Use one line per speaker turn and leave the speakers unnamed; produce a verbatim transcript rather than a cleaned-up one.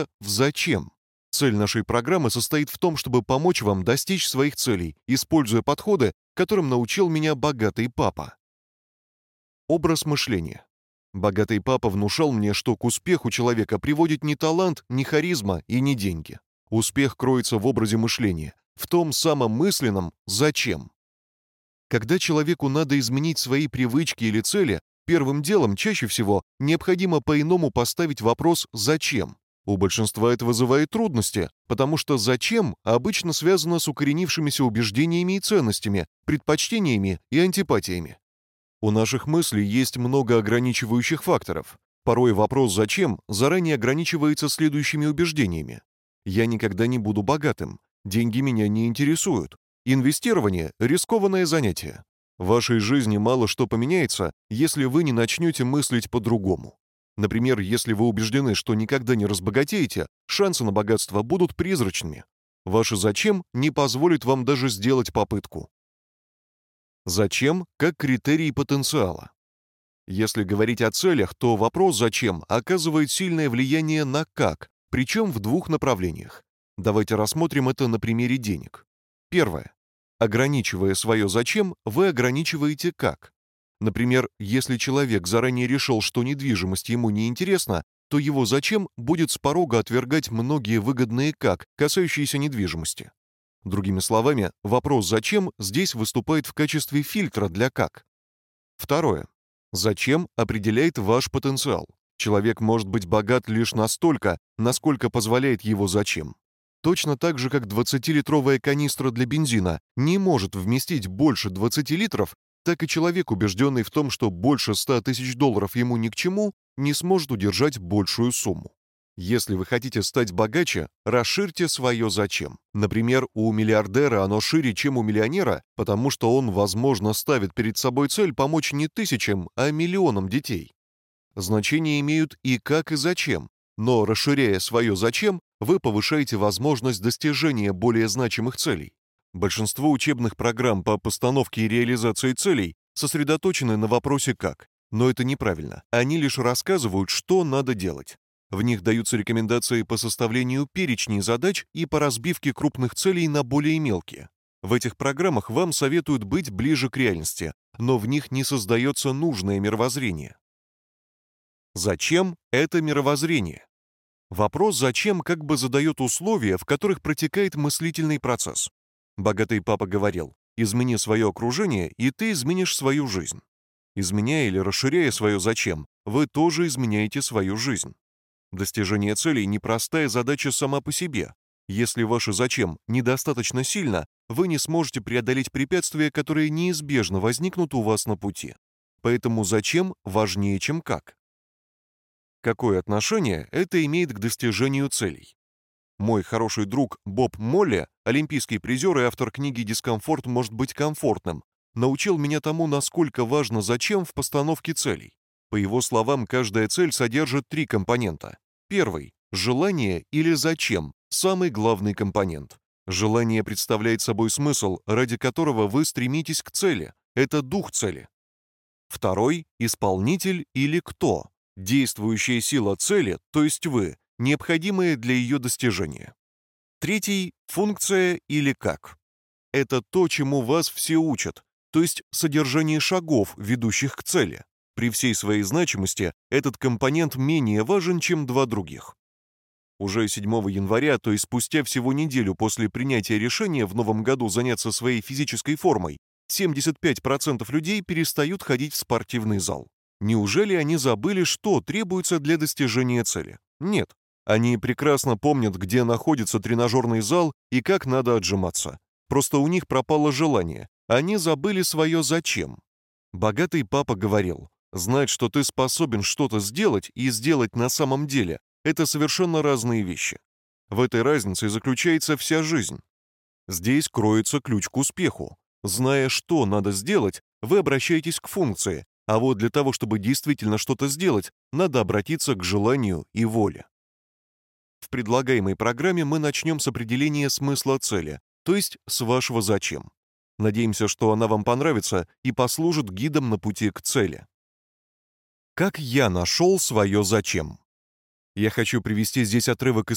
в «зачем». Цель нашей программы состоит в том, чтобы помочь вам достичь своих целей, используя подходы, которым научил меня богатый папа. Образ мышления. Богатый папа внушал мне, что к успеху человека приводит не талант, не харизма и не деньги. Успех кроется в образе мышления, в том самом мысленном «зачем». Когда человеку надо изменить свои привычки или цели, первым делом чаще всего необходимо по-иному поставить вопрос «зачем?». У большинства это вызывает трудности, потому что «зачем» обычно связано с укоренившимися убеждениями и ценностями, предпочтениями и антипатиями. У наших мыслей есть много ограничивающих факторов. Порой вопрос «зачем» заранее ограничивается следующими убеждениями. «Я никогда не буду богатым», «деньги меня не интересуют», «инвестирование – рискованное занятие». В вашей жизни мало что поменяется, если вы не начнете мыслить по-другому. Например, если вы убеждены, что никогда не разбогатеете, шансы на богатство будут призрачными. Ваше «зачем» не позволит вам даже сделать попытку. Зачем как критерий потенциала. Если говорить о целях, то вопрос «зачем» оказывает сильное влияние на «как», причем в двух направлениях. Давайте рассмотрим это на примере денег. Первое. Ограничивая свое «зачем», вы ограничиваете «как». Например, если человек заранее решил, что недвижимость ему не интересна, то его «зачем» будет с порога отвергать многие выгодные «как», касающиеся недвижимости. Другими словами, вопрос «зачем» здесь выступает в качестве фильтра для «как». Второе. Зачем определяет ваш потенциал. Человек может быть богат лишь настолько, насколько позволяет его «зачем». Точно так же, как двадцатилитровая канистра для бензина не может вместить больше двадцати литров, так и человек, убежденный в том, что больше ста тысяч долларов ему ни к чему, не сможет удержать большую сумму. Если вы хотите стать богаче, расширьте свое «зачем». Например, у миллиардера оно шире, чем у миллионера, потому что он, возможно, ставит перед собой цель помочь не тысячам, а миллионам детей. Значения имеют и как, и зачем, но, расширяя свое «зачем», вы повышаете возможность достижения более значимых целей. Большинство учебных программ по постановке и реализации целей сосредоточены на вопросе «как?», но это неправильно. Они лишь рассказывают, что надо делать. В них даются рекомендации по составлению перечней задач и по разбивке крупных целей на более мелкие. В этих программах вам советуют быть ближе к реальности, но в них не создается нужное мировоззрение. Зачем это мировоззрение? Вопрос «зачем» как бы задает условия, в которых протекает мыслительный процесс. Богатый папа говорил: «Измени свое окружение, и ты изменишь свою жизнь». Изменяя или расширяя свое «зачем», вы тоже изменяете свою жизнь. Достижение целей – непростая задача сама по себе. Если ваше «зачем» недостаточно сильно, вы не сможете преодолеть препятствия, которые неизбежно возникнут у вас на пути. Поэтому «зачем» важнее, чем «как». Какое отношение это имеет к достижению целей? Мой хороший друг Боб Молли, олимпийский призер и автор книги «Дискомфорт может быть комфортным», научил меня тому, насколько важно «зачем» в постановке целей. По его словам, каждая цель содержит три компонента. Первый – желание или «зачем» – самый главный компонент. Желание представляет собой смысл, ради которого вы стремитесь к цели. Это дух цели. Второй – исполнитель или «кто» – действующая сила цели, то есть вы, необходимая для ее достижения. Третий – функция или «как». Это то, чему вас все учат, то есть содержание шагов, ведущих к цели. При всей своей значимости этот компонент менее важен, чем два других. Уже седьмого января, то есть спустя всего неделю после принятия решения в новом году заняться своей физической формой, семьдесят пять процентов людей перестают ходить в спортивный зал. Неужели они забыли, что требуется для достижения цели? Нет. Они прекрасно помнят, где находится тренажерный зал и как надо отжиматься. Просто у них пропало желание. Они забыли свое «зачем». Богатый папа говорил: знать, что ты способен что-то сделать и сделать на самом деле – это совершенно разные вещи. В этой разнице заключается вся жизнь. Здесь кроется ключ к успеху. Зная, что надо сделать, вы обращаетесь к функции, а вот для того, чтобы действительно что-то сделать, надо обратиться к желанию и воле. В предлагаемой программе мы начнем с определения смысла цели, то есть с вашего «зачем». Надеемся, что она вам понравится и послужит гидом на пути к цели. Как я нашел свое «зачем»? Я хочу привести здесь отрывок из